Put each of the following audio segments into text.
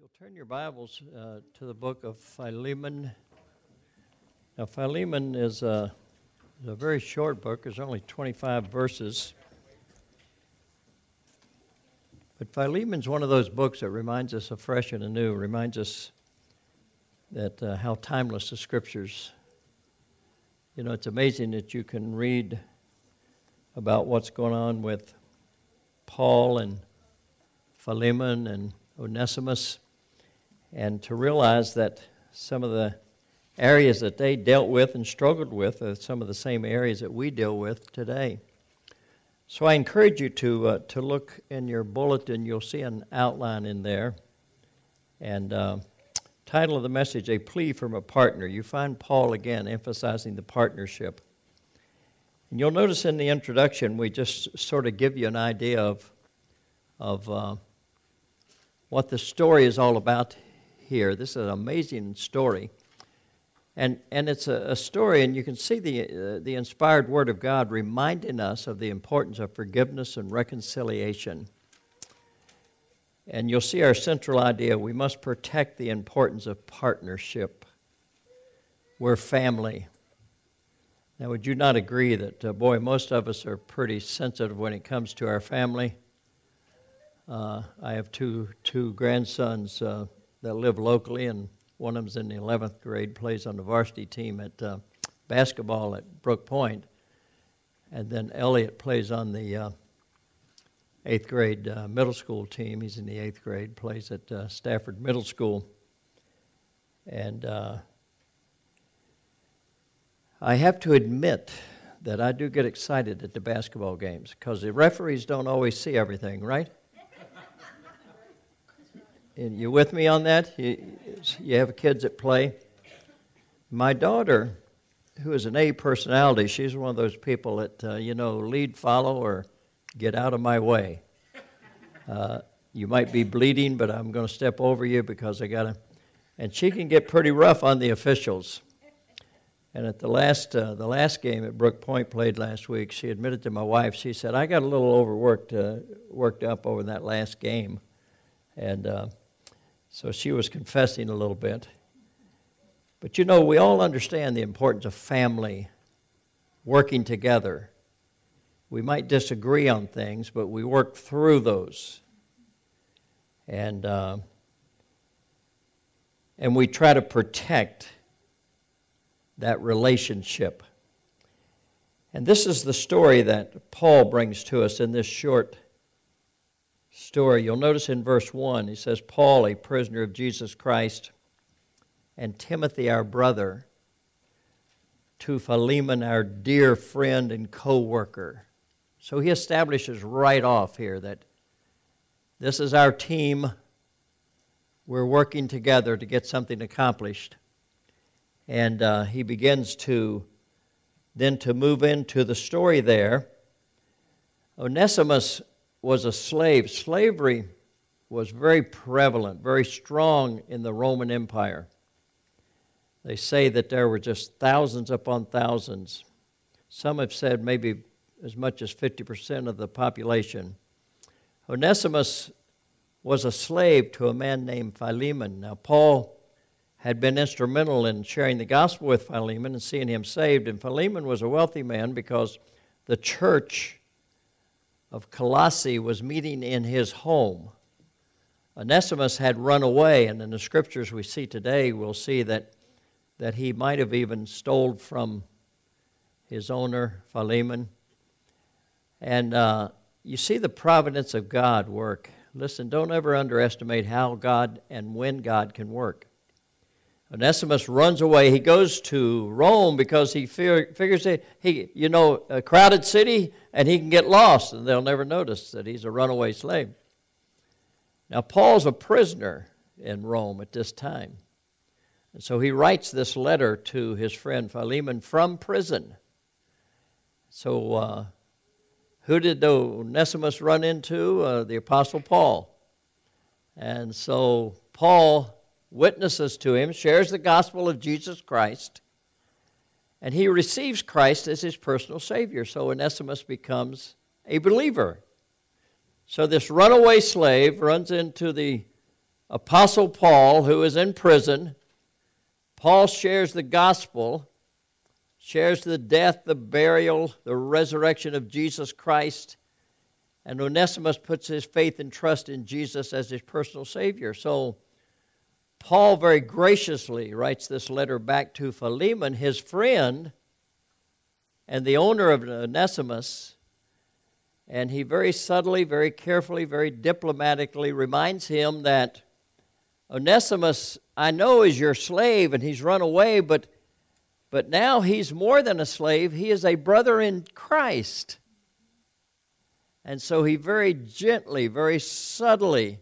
you'll turn your Bibles to the book of Philemon. Now, Philemon is a very short book. There's only 25 verses. But Philemon's one of those books that reminds us afresh and anew, reminds us that how timeless the Scriptures. You know, it's amazing that you can read about what's going on with Paul and Philemon and Onesimus, and to realize that some of the areas that they dealt with and struggled with are some of the same areas that we deal with today. So I encourage you to look in your bulletin. You'll see an outline in there. And title of the message, A Plea from a Partner. You find Paul again emphasizing the partnership. And you'll notice in the introduction we just sort of give you an idea of what the story is all about here. This is an amazing story. And it's a story, and you can see the inspired Word of God reminding us of the importance of forgiveness and reconciliation. And you'll see our central idea: we must protect the importance of partnership. We're family. Now, would you not agree that, most of us are pretty sensitive when it comes to our family? I have two grandsons that live locally, and one of them's in the 11th grade, plays on the varsity team at basketball at Brook Point. And then Elliot plays on the 8th grade middle school team. He's in the 8th grade, plays at Stafford Middle School. And I have to admit that I do get excited at the basketball games because the referees don't always see everything, right? And you with me on that? You have kids that play. My daughter, who is an A personality, she's one of those people that, lead, follow, or get out of my way. You might be bleeding, but I'm going to step over you because I got to. And she can get pretty rough on the officials. And at the last game at Brook Point played last week, she admitted to my wife, she said, I got a little worked up over that last game. And so she was confessing a little bit. But we all understand the importance of family working together. We might disagree on things, but we work through those. And we try to protect that relationship. And this is the story that Paul brings to us in this short story. You'll notice in verse 1, he says, Paul, a prisoner of Jesus Christ, and Timothy, our brother, to Philemon, our dear friend and co-worker. So he establishes right off here that this is our team. We're working together to get something accomplished. And he begins to move into the story there. Onesimus was a slave. Slavery was very prevalent, very strong in the Roman Empire. They say that there were just thousands upon thousands. Some have said maybe as much as 50% of the population. Onesimus was a slave to a man named Philemon. Now, Paul had been instrumental in sharing the gospel with Philemon and seeing him saved. And Philemon was a wealthy man because the church of Colossae was meeting in his home. Onesimus had run away, and in the scriptures we see today, we'll see that he might have even stole from his owner, Philemon. And you see the providence of God work. Listen, don't ever underestimate how God and when God can work. Onesimus runs away. He goes to Rome because he figures that a crowded city, and he can get lost, and they'll never notice that he's a runaway slave. Now, Paul's a prisoner in Rome at this time. And so he writes this letter to his friend Philemon from prison. So who did Onesimus run into? The Apostle Paul. And so Paul witnesses to him, shares the gospel of Jesus Christ, and he receives Christ as his personal Savior. So Onesimus becomes a believer. So this runaway slave runs into the Apostle Paul, who is in prison. Paul shares the gospel, shares the death, the burial, the resurrection of Jesus Christ, and Onesimus puts his faith and trust in Jesus as his personal Savior. So Paul very graciously writes this letter back to Philemon, his friend, and the owner of Onesimus, and he very subtly, very carefully, very diplomatically reminds him that Onesimus, I know, is your slave, and he's run away, but now he's more than a slave. He is a brother in Christ. And so he very gently, very subtly,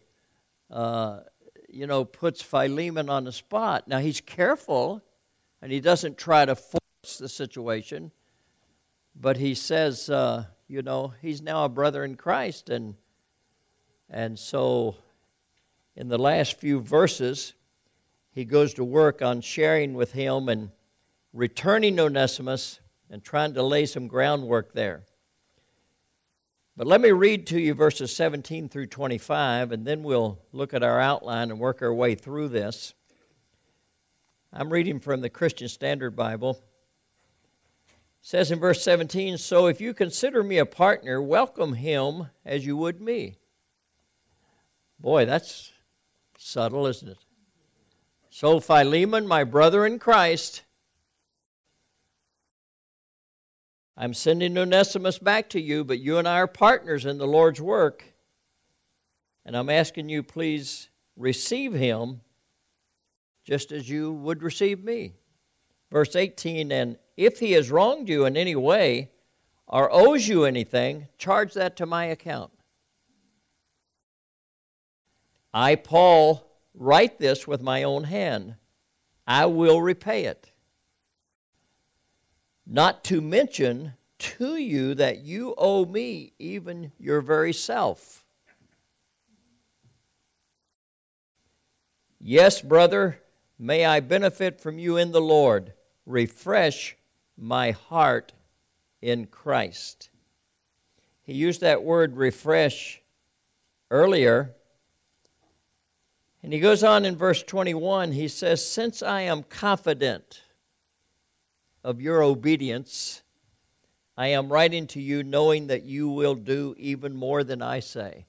puts Philemon on the spot. Now he's careful, and he doesn't try to force the situation, but he says, he's now a brother in Christ, and so in the last few verses, he goes to work on sharing with him and returning Onesimus and trying to lay some groundwork there. But let me read to you verses 17 through 25, and then we'll look at our outline and work our way through this. I'm reading from the Christian Standard Bible. It says in verse 17, "So if you consider me a partner, welcome him as you would me." Boy, that's subtle, isn't it? "So Philemon, my brother in Christ, I'm sending Onesimus back to you, but you and I are partners in the Lord's work, and I'm asking you, please receive him just as you would receive me." Verse 18, "And if he has wronged you in any way or owes you anything, charge that to my account. I, Paul, write this with my own hand. I will repay it. Not to mention to you that you owe me even your very self. Yes, brother, may I benefit from you in the Lord. Refresh my heart in Christ." He used that word refresh earlier. And he goes on in verse 21, he says, "Since I am confident of your obedience, I am writing to you knowing that you will do even more than I say.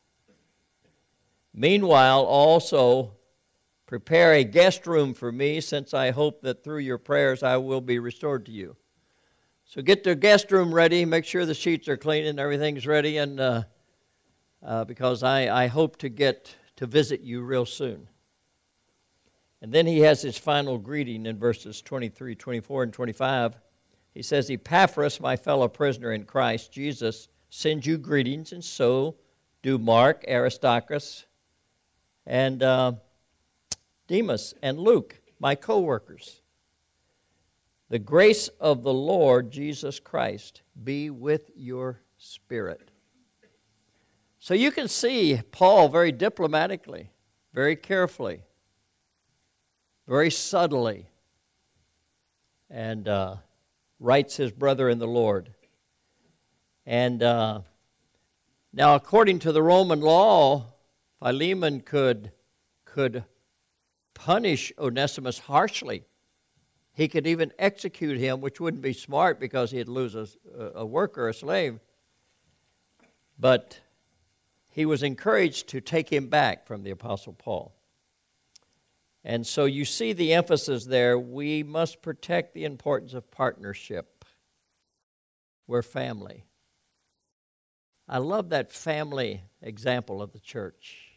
Meanwhile, also prepare a guest room for me, since I hope that through your prayers I will be restored to you." So get the guest room ready, make sure the sheets are clean and everything's ready, and because I hope to get to visit you real soon. And then he has his final greeting in verses 23, 24, and 25. He says, "Epaphras, my fellow prisoner in Christ Jesus, sends you greetings, and so do Mark, Aristarchus, and Demas, and Luke, my co-workers. The grace of the Lord Jesus Christ be with your spirit." So you can see Paul very diplomatically, very carefully, very subtly, and writes his brother in the Lord. And now, according to the Roman law, Philemon could punish Onesimus harshly. He could even execute him, which wouldn't be smart because he'd lose a worker, a slave. But he was encouraged to take him back from the Apostle Paul. And so you see the emphasis there. We must protect the importance of partnership. We're family. I love that family example of the church.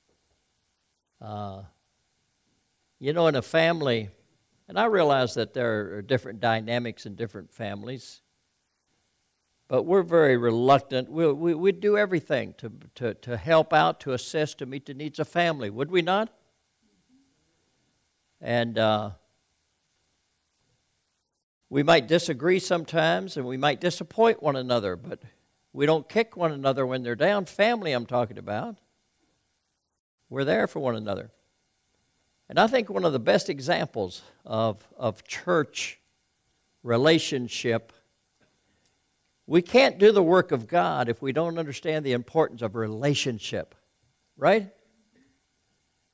In a family, and I realize that there are different dynamics in different families, but we're very reluctant. We'd do everything to help out, to assist, to meet the needs of family, would we not? And we might disagree sometimes, and we might disappoint one another, but we don't kick one another when they're down. Family I'm talking about. We're there for one another. And I think one of the best examples of church relationship, we can't do the work of God if we don't understand the importance of relationship, right?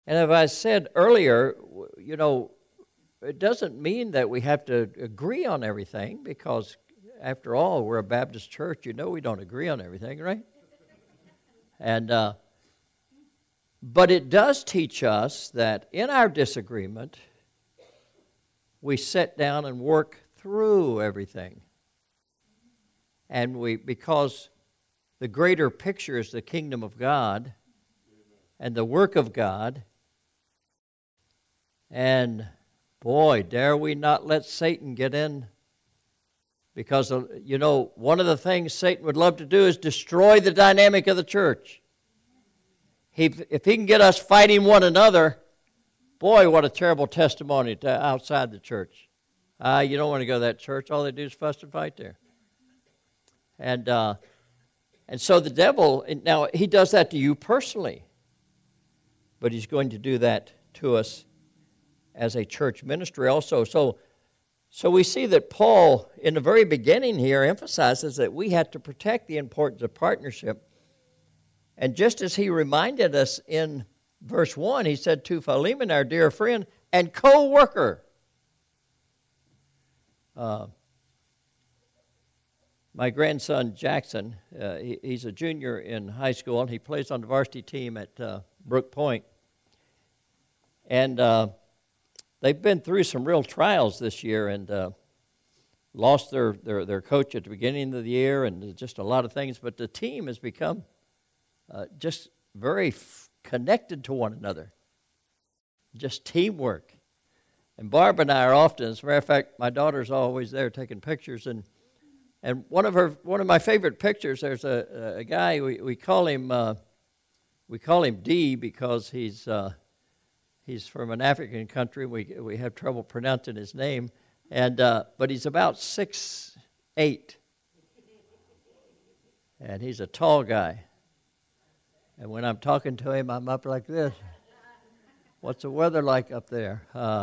And as I said earlier, it doesn't mean that we have to agree on everything, because after all, we're a Baptist church. We don't agree on everything, right? And but it does teach us that in our disagreement, we sit down and work through everything. And because the greater picture is the kingdom of God and the work of God. And boy, dare we not let Satan get in. Because, one of the things Satan would love to do is destroy the dynamic of the church. If he can get us fighting one another, boy, what a terrible testimony to outside the church. You don't want to go to that church. All they do is fuss and fight there. And so the devil, now he does that to you personally, but he's going to do that to us as a church ministry also. So we see that Paul, in the very beginning here, emphasizes that we have to protect the importance of partnership. And just as he reminded us in verse 1, he said to Philemon, our dear friend and co-worker. My grandson, Jackson, he's a junior in high school, and he plays on the varsity team at Brook Point. And they've been through some real trials this year, and lost their coach at the beginning of the year, and just a lot of things. But the team has become just very connected to one another. Just teamwork. And Barb and I are often, as a matter of fact, my daughter's always there taking pictures, and one of my favorite pictures, there's a guy, we call him D because he's from an African country. We have trouble pronouncing his name, but he's about 6'8", and he's a tall guy. And when I'm talking to him, I'm up like this. What's the weather like up there?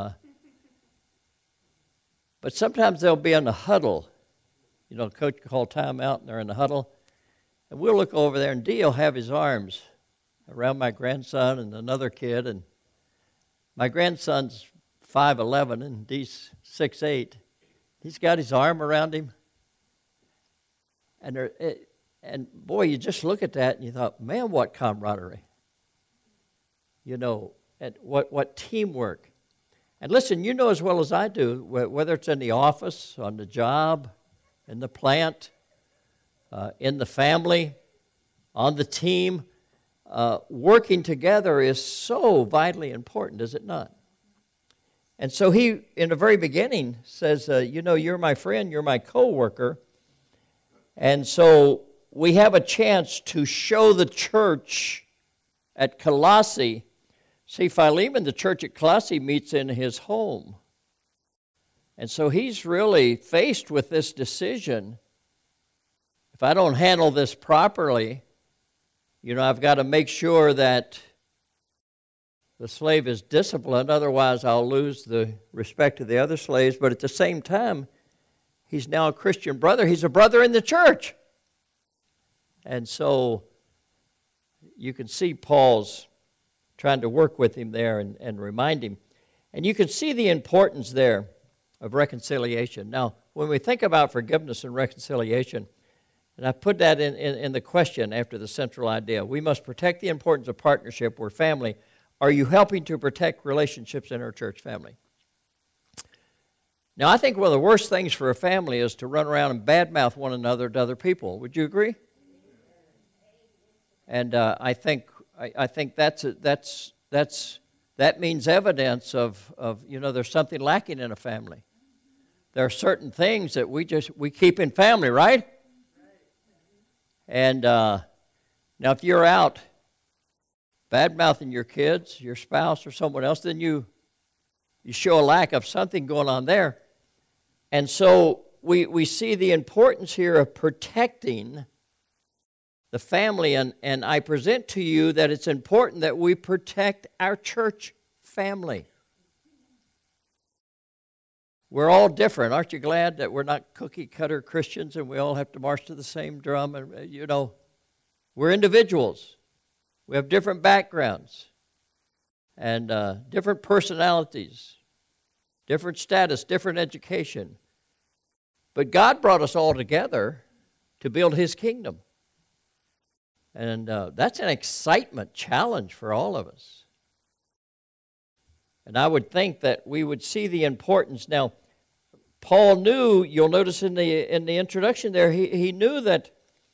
But sometimes they'll be in a huddle. Coach will call timeout, and they're in the huddle. And we'll look over there, and D will have his arms around my grandson and another kid. And my grandson's 5'11", and D's 6'8". He's got his arm around him. And boy, you just look at that, and you thought, man, what camaraderie. And what teamwork. And listen, you know as well as I do, whether it's in the office, on the job, in the plant, in the family, on the team, working together is so vitally important, is it not? And so he, in the very beginning, says, you're my friend, you're my co-worker. And so we have a chance to show the church at Colossae. See, Philemon, the church at Colossae, meets in his home. And so he's really faced with this decision. If I don't handle this properly, I've got to make sure that the slave is disciplined, otherwise I'll lose the respect of the other slaves. But at the same time, he's now a Christian brother. He's a brother in the church. And so you can see Paul's trying to work with him there and remind him. And you can see the importance there of reconciliation. Now, when we think about forgiveness and reconciliation, and I put that in the question after the central idea, we must protect the importance of partnership. We're family. Are you helping to protect relationships in our church family? Now, I think one of the worst things for a family is to run around and badmouth one another to other people. Would you agree? And I think that means evidence of there's something lacking in a family. There are certain things that we keep in family, right? And now if you're out bad-mouthing your kids, your spouse, or someone else, then you show a lack of something going on there. And so we see the importance here of protecting the family, and I present to you that it's important that we protect our church family. We're all different. Aren't you glad that we're not cookie-cutter Christians and we all have to march to the same drum? And we're individuals. We have different backgrounds. and different personalities, different status, different education. But God brought us all together to build His kingdom. And that's an excitement challenge for all of us. And I would think that we would see the importance. Now, Paul knew, you'll notice in the introduction there, he knew that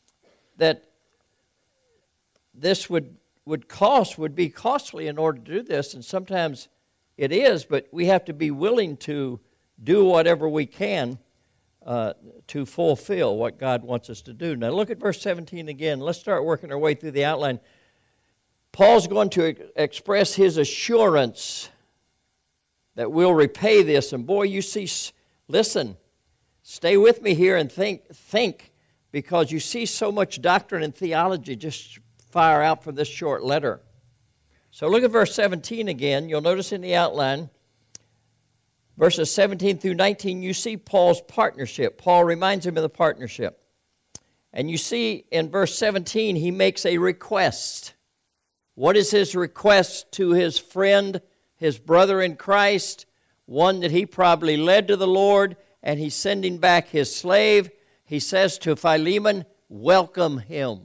this would be costly in order to do this, and sometimes it is, but we have to be willing to do whatever we can to fulfill what God wants us to do. Now look at verse 17 again. Let's start working our way through the outline. Paul's going to express his assurance that we'll repay this. And boy, you see, listen, stay with me here and think, because you see so much doctrine and theology just fire out from this short letter. So look at verse 17 again. You'll notice in the outline, verses 17 through 19, you see Paul's partnership. Paul reminds him of the partnership. And you see in verse 17, he makes a request. What is his request to his friend, his brother in Christ, one that he probably led to the Lord, and he's sending back his slave? He says to Philemon, welcome him.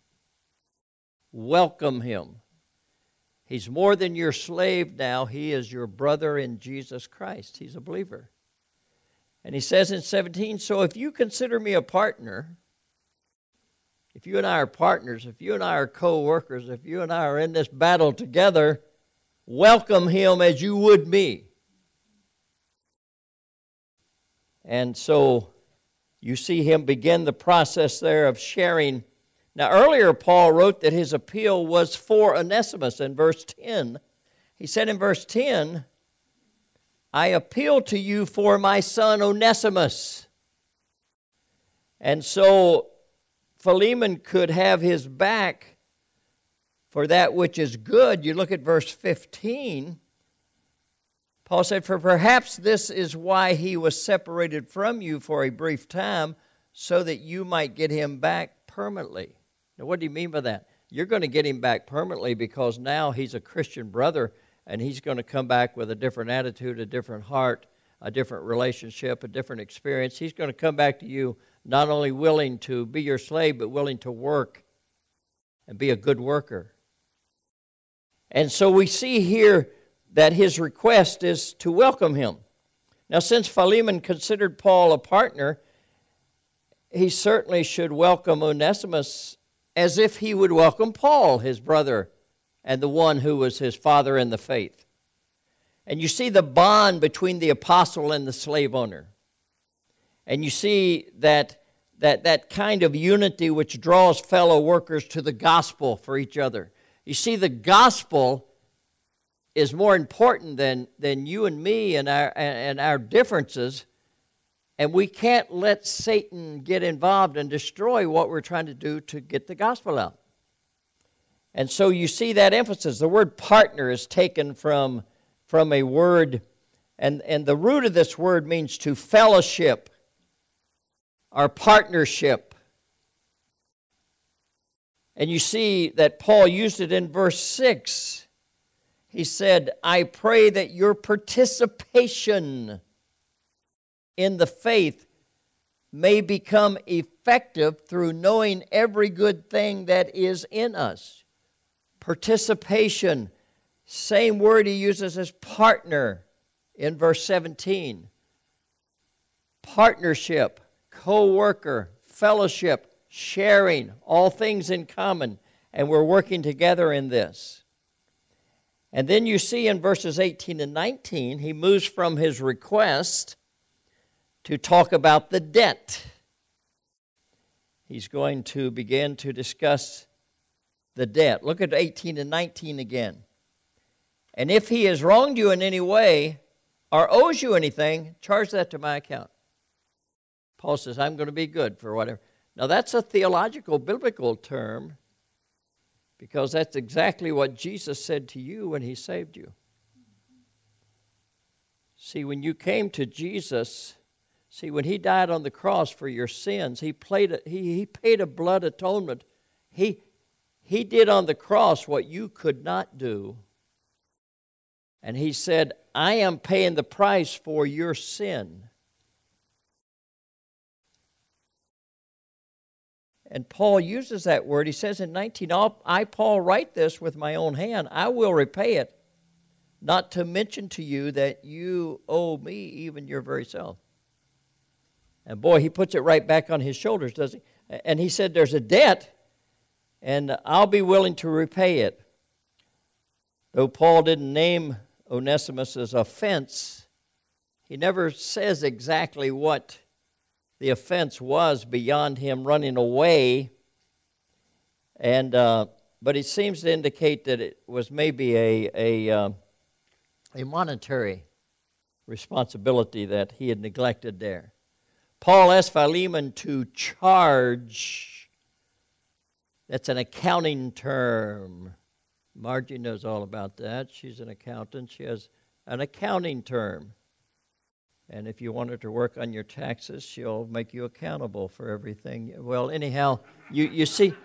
Welcome him. He's more than your slave now. He is your brother in Jesus Christ. He's a believer. And he says in 17, so if you consider me a partner, if you and I are partners, if you and I are co-workers, if you and I are in this battle together, welcome him as you would me. And so you see him begin the process there of sharing. Now, earlier, Paul wrote that his appeal was for Onesimus in verse 10. He said in verse 10, I appeal to you for my son Onesimus. And so Philemon could have his back for that which is good. You look at verse 15. Paul said, for perhaps this is why he was separated from you for a brief time, so that you might get him back permanently. Now, what do you mean by that? You're going to get him back permanently because now he's a Christian brother, and he's going to come back with a different attitude, a different heart, a different relationship, a different experience. He's going to come back to you not only willing to be your slave, but willing to work and be a good worker. And so we see here that his request is to welcome him. Now, since Philemon considered Paul a partner, he certainly should welcome Onesimus as if he would welcome Paul, his brother, and the one who was his father in the faith. And you see the bond between the apostle and the slave owner. And you see that kind of unity which draws fellow workers to the gospel for each other. You see, the gospel is more important than you and me and our differences. And we can't let Satan get involved and destroy what we're trying to do to get the gospel out. And so you see that emphasis. The word partner is taken from a word, and the root of this word means to fellowship or partnership. And you see that Paul used it in verse 6. He said, I pray that your participation in the faith may become effective through knowing every good thing that is in us. Participation, same word he uses as partner in verse 17. Partnership, co-worker, fellowship, sharing, all things in common, and we're working together in this. And then you see in verses 18 and 19, he moves from his request to talk about the debt. He's going to begin to discuss the debt. Look at 18 and 19 again. And if he has wronged you in any way or owes you anything, charge that to my account. Paul says, I'm going to be good for whatever. Now that's a theological, biblical term, because that's exactly what Jesus said to you when he saved you. See, when you came to Jesus, when he died on the cross for your sins, he paid a blood atonement. He did on the cross what you could not do. And he said, I am paying the price for your sin. And Paul uses that word. He says in 19, I, Paul, write this with my own hand. I will repay it, not to mention to you that you owe me even your very self. And boy, he puts it right back on his shoulders, doesn't he? And he said, there's a debt, and I'll be willing to repay it. Though Paul didn't name Onesimus' offense, he never says exactly what the offense was beyond him running away. And but it seems to indicate that it was maybe a monetary responsibility that he had neglected there. Paul asked Philemon to charge. That's an accounting term. Margie knows all about that. She's an accountant. She has an accounting term. And if you want her to work on your taxes, she'll make you accountable for everything. Well, anyhow, you see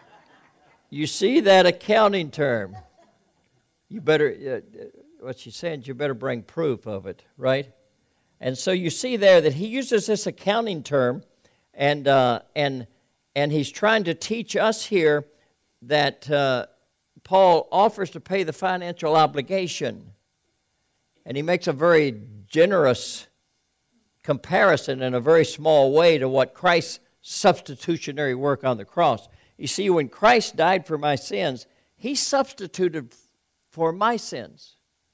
that accounting term. You better, what she's saying is you better bring proof of it, right? And so you see there that he uses this accounting term, and he's trying to teach us here that Paul offers to pay the financial obligation, and he makes a very generous comparison in a very small way to what Christ's substitutionary work on the cross. You see, when Christ died for my sins, he substituted for my sins.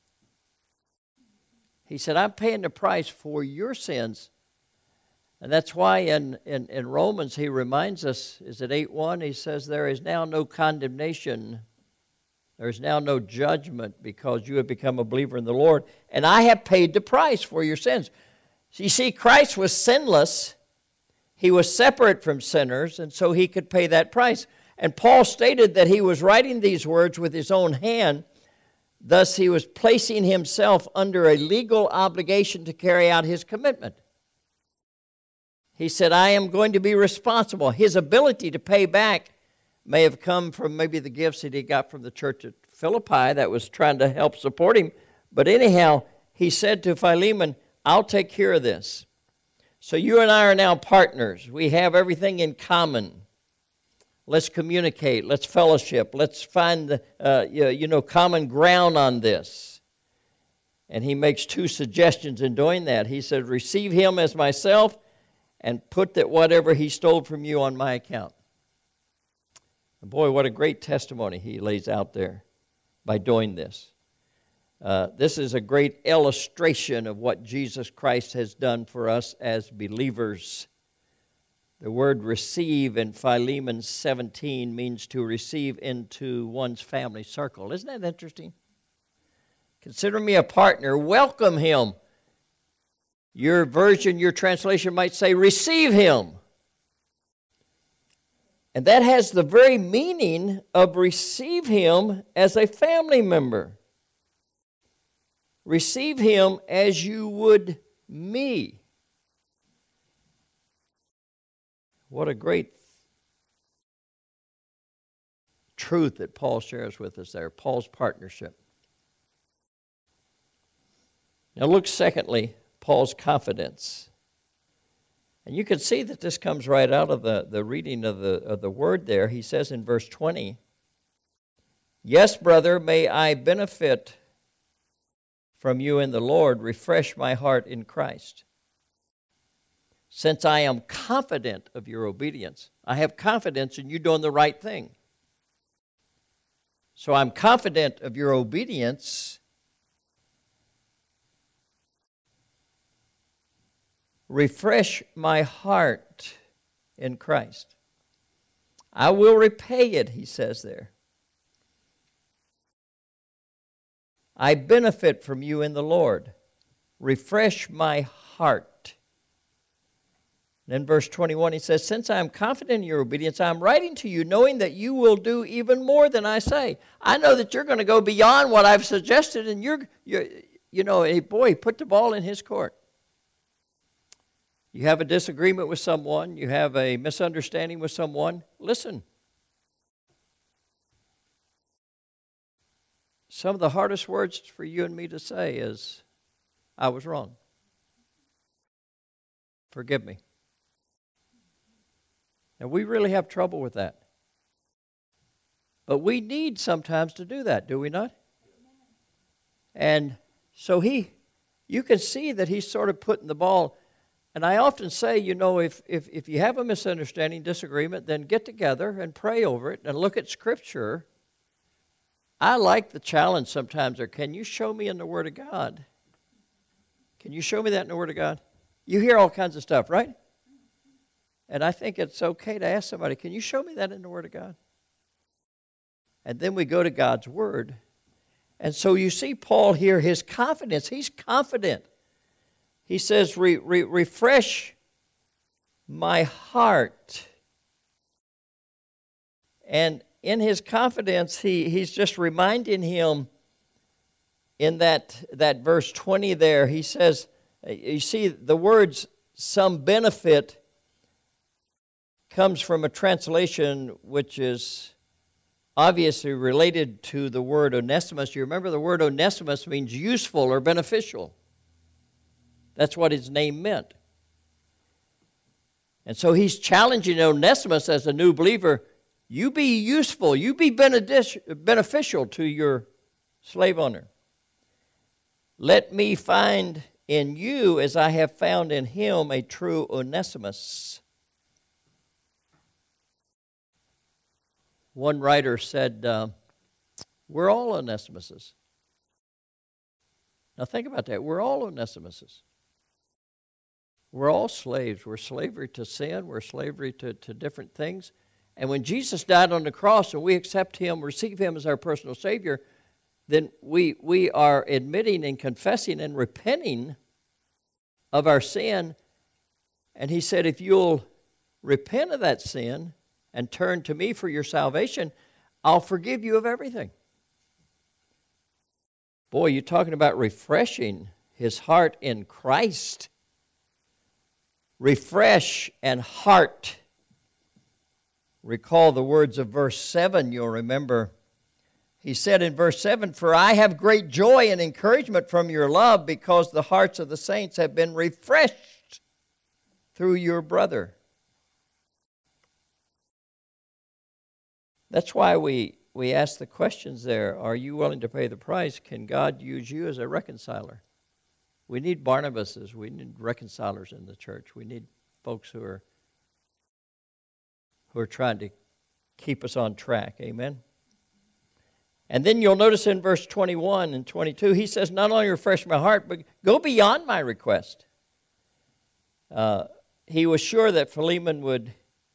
He said, I'm paying the price for your sins. And that's why in Romans he reminds us, is it 8:1? He says, there is now no condemnation. There is now no judgment because you have become a believer in the Lord. And I have paid the price for your sins. So you see, Christ was sinless. He was separate from sinners, and so he could pay that price. And Paul stated that he was writing these words with his own hand. Thus, he was placing himself under a legal obligation to carry out his commitment. He said, I am going to be responsible. His ability to pay back may have come from maybe the gifts that he got from the church at Philippi that was trying to help support him. But anyhow, he said to Philemon, I'll take care of this. So you and I are now partners. We have everything in common. Let's communicate. Let's fellowship. Let's find common ground on this. And he makes two suggestions in doing that. He said, receive him as myself and put that whatever he stole from you on my account. And boy, what a great testimony he lays out there by doing this. This is a great illustration of what Jesus Christ has done for us as believers. The word receive in Philemon 17 means to receive into one's family circle. Isn't that interesting? Consider me a partner. Welcome him. Your version, your translation might say, receive him. And that has the very meaning of receive him as a family member. Receive him as you would me. What a great truth that Paul shares with us there, Paul's partnership. Now look secondly, Paul's confidence. And you can see that this comes right out of the reading of the word there. He says in verse 20, yes, brother, may I benefit from you in the Lord, refresh my heart in Christ. Since I am confident of your obedience, I have confidence in you doing the right thing. So I'm confident of your obedience. Refresh my heart in Christ. I will repay it, he says there. I benefit from you in the Lord. Refresh my heart. And in verse 21 he says, since I am confident in your obedience, I am writing to you knowing that you will do even more than I say. I know that you're going to go beyond what I've suggested, and he put the ball in his court. You have a disagreement with someone, you have a misunderstanding with someone, listen. some of the hardest words for you and me to say is, I was wrong. Forgive me. And we really have trouble with that. But we need sometimes to do that, do we not? And so you can see that he's sort of putting the ball. And I often say, if you have a misunderstanding, disagreement, then get together and pray over it and look at Scripture. I like the challenge sometimes, or can you show me in the Word of God? Can you show me that in the Word of God? You hear all kinds of stuff, right? And I think it's okay to ask somebody, can you show me that in the Word of God? And then we go to God's Word. And so you see Paul here, his confidence. He's confident. He says, refresh my heart. And in his confidence, he's just reminding him in that verse 20 there, he says, you see the words, some benefit, comes from a translation which is obviously related to the word Onesimus. You remember the word Onesimus means useful or beneficial. That's what his name meant. And so he's challenging Onesimus as a new believer, you be useful, you be beneficial to your slave owner. Let me find in you as I have found in him a true Onesimus. One writer said, we're all Onesimuses. Now think about that. We're all Onesimuses. We're all slaves. We're slavery to sin. We're slavery to different things. And when Jesus died on the cross and we accept him, receive him as our personal Savior, then we are admitting and confessing and repenting of our sin. And he said, if you'll repent of that sin and turn to me for your salvation, I'll forgive you of everything. Boy, you're talking about refreshing his heart in Christ. Refresh and heart. Recall the words of verse 7, you'll remember. He said in verse 7, for I have great joy and encouragement from your love because the hearts of the saints have been refreshed through your brother. That's why we ask the questions there. Are you willing to pay the price? Can God use you as a reconciler? We need Barnabases. We need reconcilers in the church. We need folks who are trying to keep us on track. Amen? And then you'll notice in verse 21 and 22, he says, not only refresh my heart, but go beyond my request. He was sure that Philemon would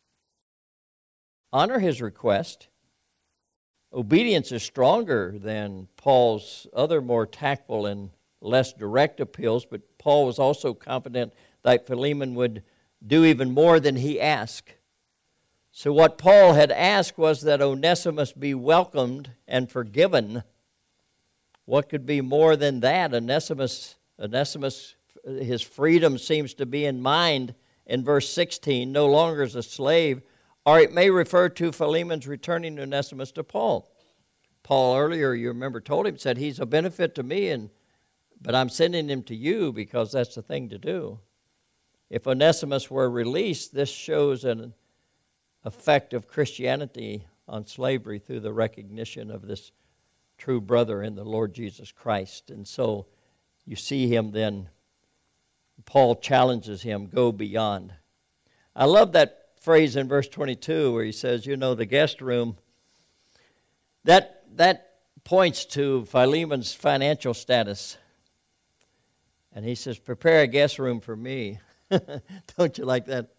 honor his request. Obedience is stronger than Paul's other more tactful and less direct appeals, but Paul was also confident that Philemon would do even more than he asked. So what Paul had asked was that Onesimus be welcomed and forgiven. What could be more than that? Onesimus, his freedom seems to be in mind in verse 16, no longer as a slave, or it may refer to Philemon's returning Onesimus to Paul. Paul earlier, you remember, told him, said, he's a benefit to me, but I'm sending him to you because that's the thing to do. If Onesimus were released, this shows an effect of Christianity on slavery through the recognition of this true brother in the Lord Jesus Christ. And so you see him then, Paul challenges him, go beyond. I love that phrase in verse 22 where he says, the guest room, that points to Philemon's financial status. And he says, prepare a guest room for me. Don't you like that?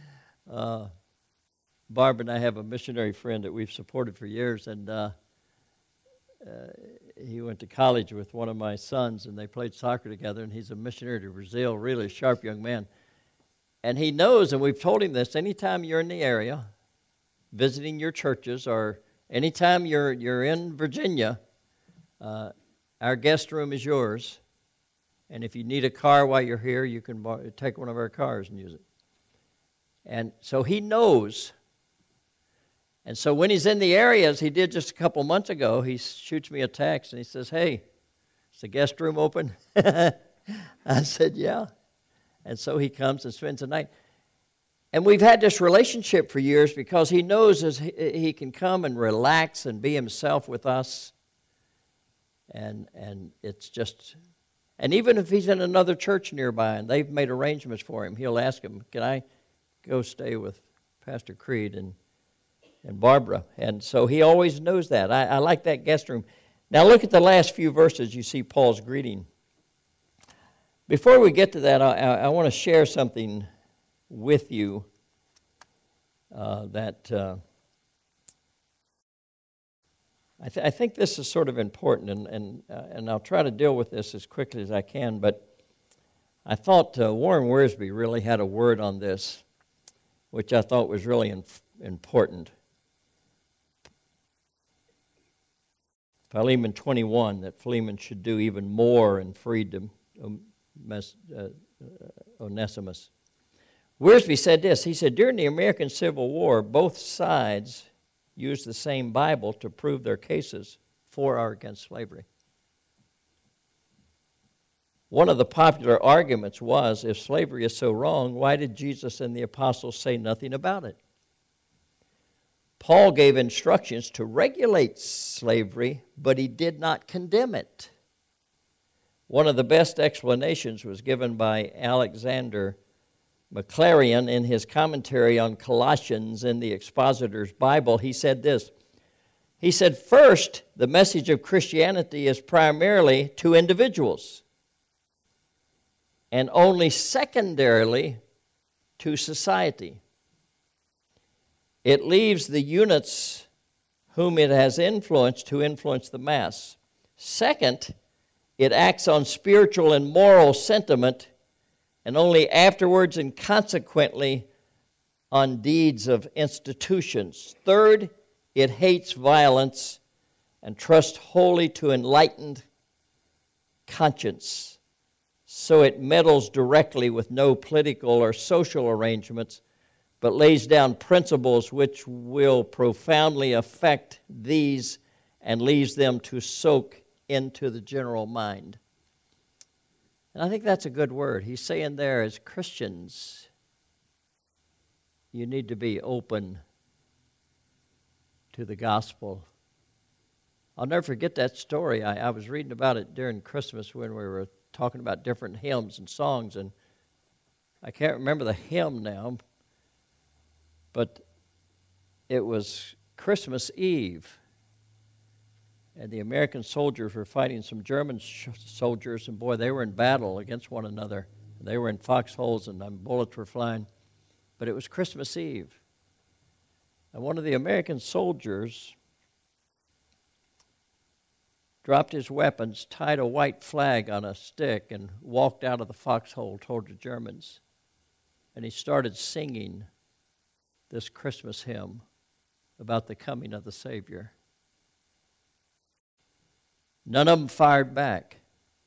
Barb and I have a missionary friend that we've supported for years, and he went to college with one of my sons, and they played soccer together, and he's a missionary to Brazil, really sharp young man. And he knows, and we've told him this, anytime you're in the area, visiting your churches, or anytime you're in Virginia, our guest room is yours. And if you need a car while you're here, you can take one of our cars and use it. And so he knows And so when he's in the area, as he did just a couple months ago, he shoots me a text and he says, "Hey, is the guest room open?" I said, "Yeah." And so he comes and spends the night. And we've had this relationship for years because he knows as he can come and relax and be himself with us. And it's just, and even if he's in another church nearby and they've made arrangements for him, he'll ask him, "Can I go stay with Pastor Creed and Barbara?" And so he always knows that. I like that guest room. Now look at the last few verses. You see Paul's greeting. Before we get to that, I want to share something with you that I think this is sort of important, and I'll try to deal with this as quickly as I can, but I thought Warren Wiersbe really had a word on this, which I thought was really important. Philemon 21, that Philemon should do even more in freedom. Onesimus. Wiersbe said this. He said, during the American Civil War, both sides used the same Bible to prove their cases for or against slavery. One of the popular arguments was, if slavery is so wrong, why did Jesus and the apostles say nothing about it? Paul gave instructions to regulate slavery, but he did not condemn it. One of the best explanations was given by Alexander Maclaren in his commentary on Colossians in the Expositor's Bible. He said this. He said, first, the message of Christianity is primarily to individuals, and only secondarily to society. It leaves the units whom it has influenced to influence the mass. Second, it acts on spiritual and moral sentiment, and only afterwards and consequently on deeds of institutions. Third, it hates violence and trusts wholly to enlightened conscience. So it meddles directly with no political or social arrangements, but lays down principles which will profoundly affect these and leaves them to soak into the general mind. And I think that's a good word. He's saying there, as Christians, you need to be open to the gospel. I'll never forget that story. I was reading about it during Christmas when we were talking about different hymns and songs, and I can't remember the hymn now, but it was Christmas Eve. And the American soldiers were fighting some German soldiers, and boy, they were in battle against one another. They were in foxholes, and bullets were flying. But it was Christmas Eve. And one of the American soldiers dropped his weapons, tied a white flag on a stick, and walked out of the foxhole toward the Germans. And he started singing this Christmas hymn about the coming of the Savior. None of them fired back.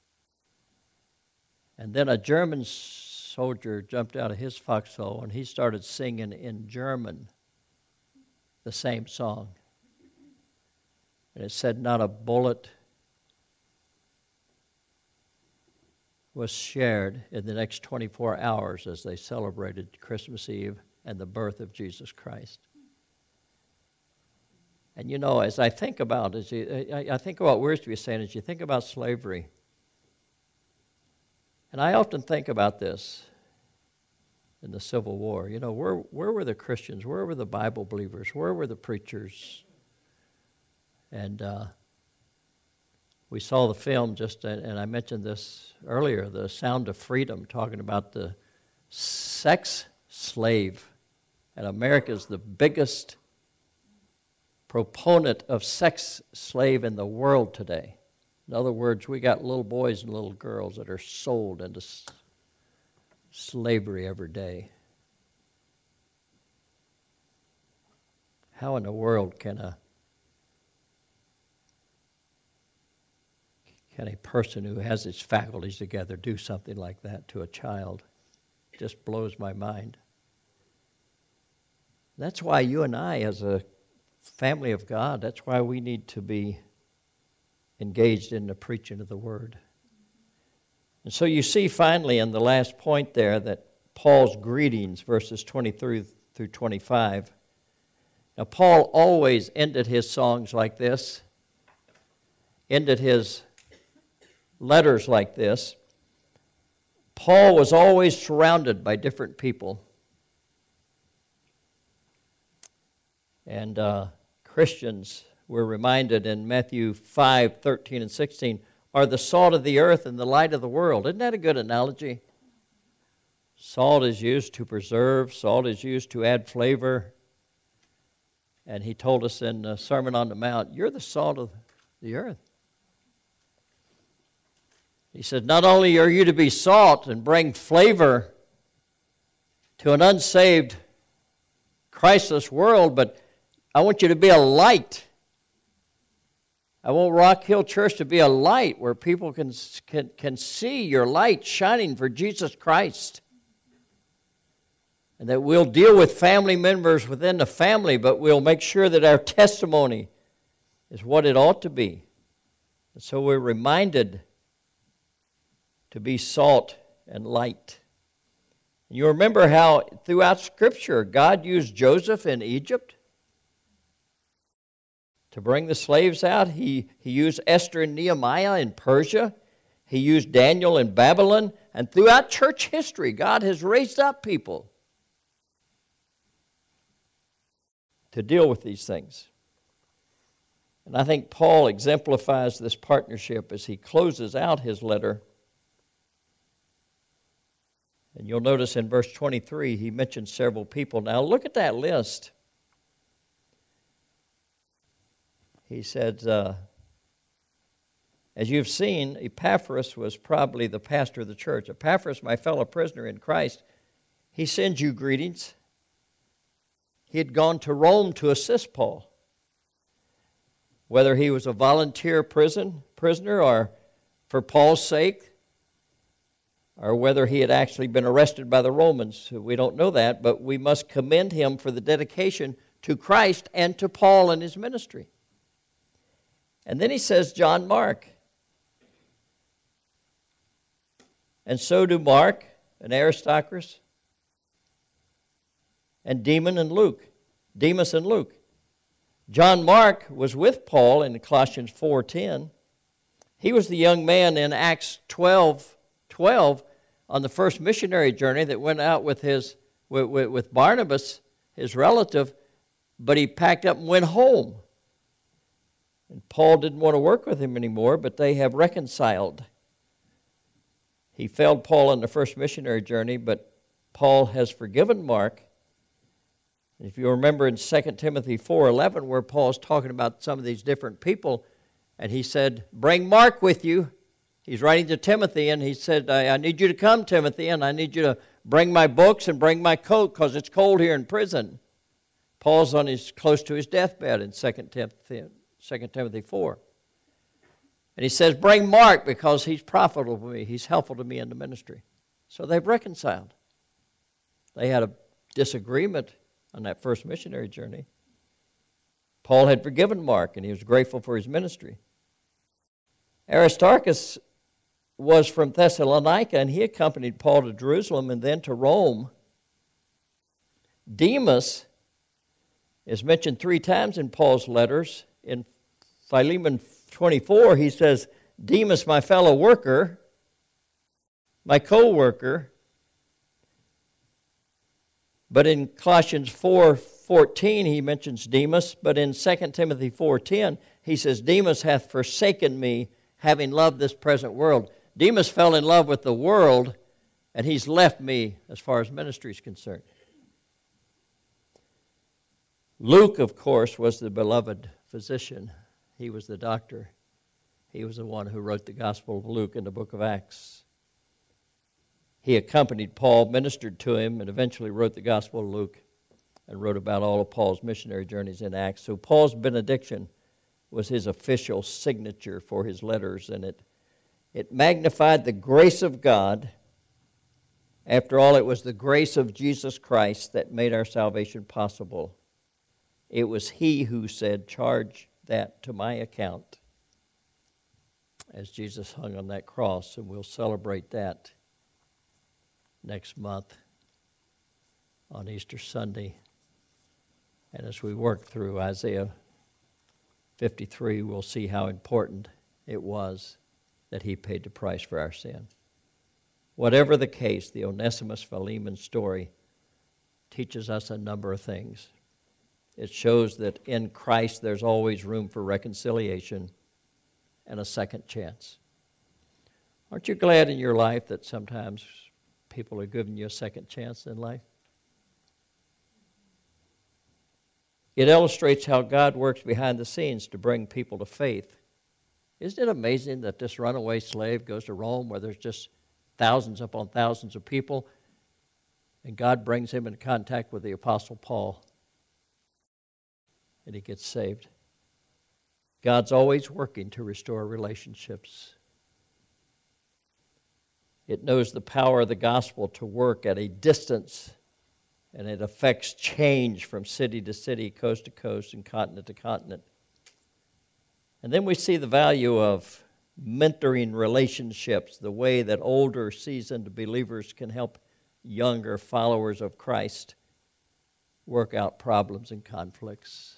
And then a German soldier jumped out of his foxhole and he started singing in German the same song. And it said not a bullet was shared in the next 24 hours as they celebrated Christmas Eve and the birth of Jesus Christ. And you know, as I think about, I think about what Wiersbe is saying, as you think about slavery, and I often think about this in the Civil War. You know, where were the Christians? Where were the Bible believers? Where were the preachers? And we saw the film and I mentioned this earlier, The Sound of Freedom, talking about the sex slave. And America's the biggest proponent of sex slave in the world today. In other words, we got little boys and little girls that are sold into slavery every day. How in the world can a person who has his faculties together do something like that to a child? It just blows my mind. That's why you and I, as a family of God. That's why we need to be engaged in the preaching of the Word. And so you see finally in the last point there that Paul's greetings, verses 23 through 25. Now Paul always ended his songs like this, ended his letters like this. Paul was always surrounded by different people. And Christians were reminded in Matthew 5, 13 and 16, are the salt of the earth and the light of the world. Isn't that a good analogy? Salt is used to preserve. Salt is used to add flavor. And he told us in the Sermon on the Mount, you're the salt of the earth. He said, not only are you to be salt and bring flavor to an unsaved, Christless world, but I want you to be a light. I want Rock Hill Church to be a light where people can see your light shining for Jesus Christ. And that we'll deal with family members within the family, but we'll make sure that our testimony is what it ought to be. And so we're reminded to be salt and light. And you remember how throughout Scripture God used Joseph in Egypt to bring the slaves out. He used Esther and Nehemiah in Persia. He used Daniel in Babylon. And throughout church history, God has raised up people to deal with these things. And I think Paul exemplifies this partnership as he closes out his letter. And you'll notice in verse 23, he mentions several people. Now look at that list. He said, as you've seen, Epaphras was probably the pastor of the church. Epaphras, my fellow prisoner in Christ, he sends you greetings. He had gone to Rome to assist Paul. Whether he was a volunteer prisoner or for Paul's sake, or whether he had actually been arrested by the Romans, we don't know that, but we must commend him for the dedication to Christ and to Paul and his ministry. And then he says, John Mark. And so do Mark and Aristarchus and Demas and Luke. John Mark was with Paul in Colossians 4:10. He was the young man in Acts 12 on the first missionary journey that went out with Barnabas, his relative, but he packed up and went home. And Paul didn't want to work with him anymore, but they have reconciled. He failed Paul on the first missionary journey, but Paul has forgiven Mark. If you remember in 2 Timothy 4:11, where Paul's talking about some of these different people, and he said, bring Mark with you. He's writing to Timothy, and he said, I need you to come, Timothy, and I need you to bring my books and bring my coat because it's cold here in prison. Paul's close to his deathbed in 2 Timothy 4. And he says, bring Mark because he's profitable to me. He's helpful to me in the ministry. So they've reconciled. They had a disagreement on that first missionary journey. Paul had forgiven Mark, and he was grateful for his ministry. Aristarchus was from Thessalonica, and he accompanied Paul to Jerusalem and then to Rome. Demas is mentioned 3 times in Paul's letters. In Philemon 24, he says, Demas, my fellow worker, my co-worker. But in Colossians 4:14, he mentions Demas. But in 2 Timothy 4:10, he says, Demas hath forsaken me, having loved this present world. Demas fell in love with the world, and he's left me as far as ministry is concerned. Luke, of course, was the beloved physician. He was the doctor. He was the one who wrote the Gospel of Luke in the book of Acts. He accompanied Paul, ministered to him, and eventually wrote the Gospel of Luke and wrote about all of Paul's missionary journeys in Acts. So Paul's benediction was his official signature for his letters, and it magnified the grace of God. After all, it was the grace of Jesus Christ that made our salvation possible. It was he who said, "Charge that to my account," as Jesus hung on that cross, and we'll celebrate that next month on Easter Sunday. And as we work through Isaiah 53, we'll see how important it was that he paid the price for our sin. Whatever the case, the Onesimus Philemon story teaches us a number of things. It shows that in Christ there's always room for reconciliation and a second chance. Aren't you glad in your life that sometimes people are giving you a second chance in life? It illustrates how God works behind the scenes to bring people to faith. Isn't it amazing that this runaway slave goes to Rome where there's just thousands upon thousands of people, and God brings him in contact with the Apostle Paul, and he gets saved? God's always working to restore relationships. It knows the power of the gospel to work at a distance, and it affects change from city to city, coast to coast, and continent to continent. And then we see the value of mentoring relationships, the way that older, seasoned believers can help younger followers of Christ work out problems and conflicts.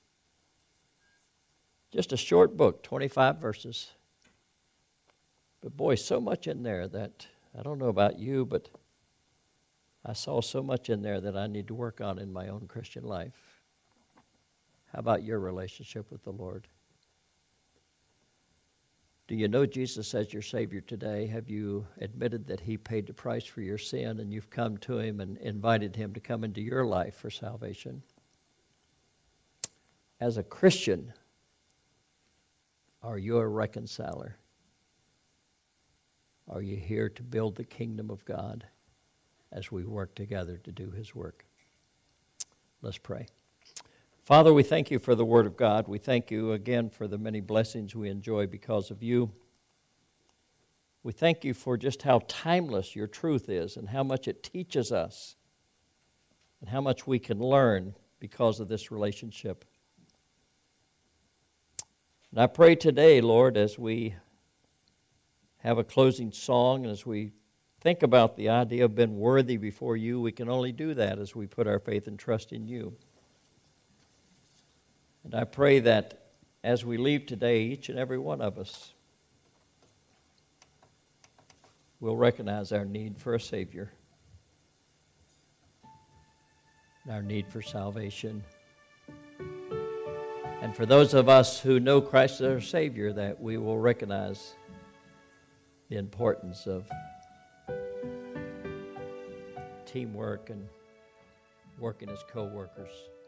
Just a short book, 25 verses. But boy, so much in there that, I don't know about you, but I saw so much in there that I need to work on in my own Christian life. How about your relationship with the Lord? Do you know Jesus as your Savior today? Have you admitted that he paid the price for your sin, and you've come to him and invited him to come into your life for salvation? As a Christian, are you a reconciler? Are you here to build the kingdom of God as we work together to do his work? Let's pray. Father, we thank you for the word of God. We thank you again for the many blessings we enjoy because of you. We thank you for just how timeless your truth is and how much it teaches us and how much we can learn because of this relationship. And I pray today, Lord, as we have a closing song and as we think about the idea of being worthy before you, we can only do that as we put our faith and trust in you. And I pray that as we leave today, each and every one of us will recognize our need for a Savior, and our need for salvation. And for those of us who know Christ as our Savior, that we will recognize the importance of teamwork and working as co-workers.